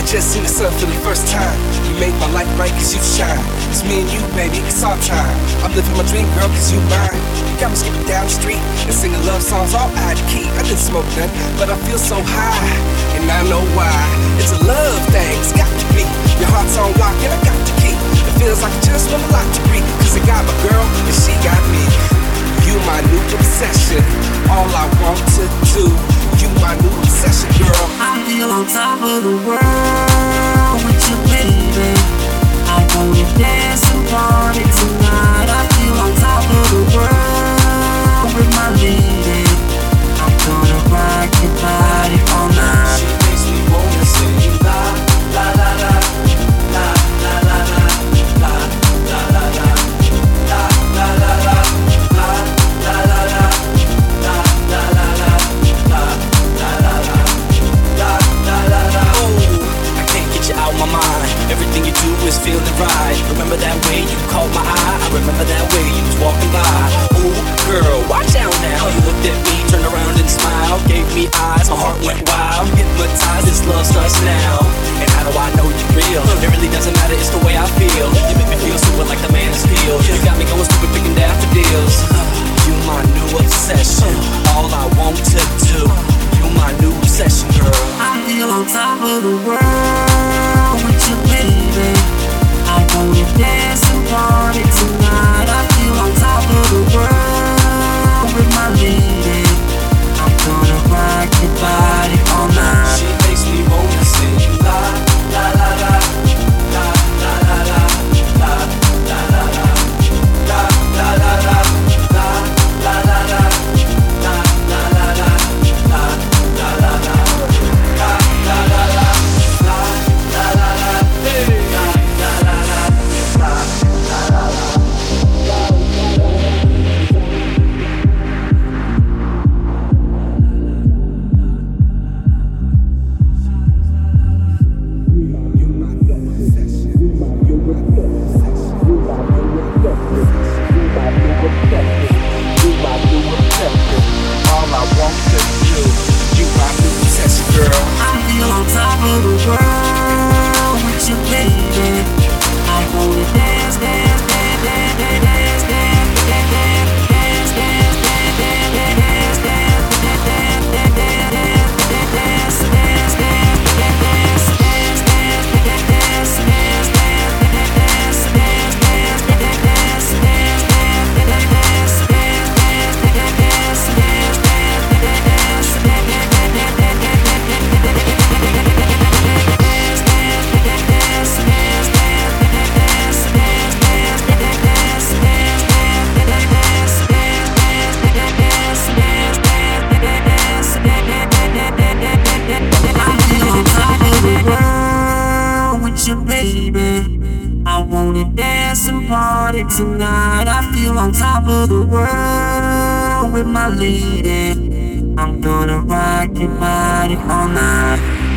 just seen the sun for the first time. You make my life bright cause you shine. It's me and you, baby, it's our time. I'm living my dream, girl, cause you mine. You got me skipping down the street and singing love songs all out of key. I didn't smoke none, but I feel so high, and I know why. It's a love thing, it's got to be. Your heart's on lock and I got the key. It feels like I just want a lot to breathe, cause I got my girl and she got me. You my new obsession, all I want to do. You my new obsession, girl. I feel on top of the world with you, baby. I wanna dance and party tonight. I feel on top of the world with my lady. I'm gonna rock your body all night. She makes me wanna sing la la la la la la la la la la la la la la la la. Everything you do is feeling right. Remember that way you caught my eye? I remember that way you was walking by. Ooh, girl, watch out now. You looked at me, turned around and smiled. Gave me eyes, my heart went wild. Hypnotized, this love starts now. And how do I know you're real? It really doesn't matter, it's the way I feel. You make me feel super like the man is feel. You got me going stupid, picking daffodils. You my new obsession, all I want to do. You my new obsession, girl. I feel on top of the world with you, baby. I wanna dance and party tonight. I feel on top of the world with my lady. I'm gonna rock your body all night. She makes me wanna sing la la la la la la la la la la la la la la la la la. Baby, I wanna dance and party tonight. I feel on top of the world with my lady. I'm gonna rock your body all night.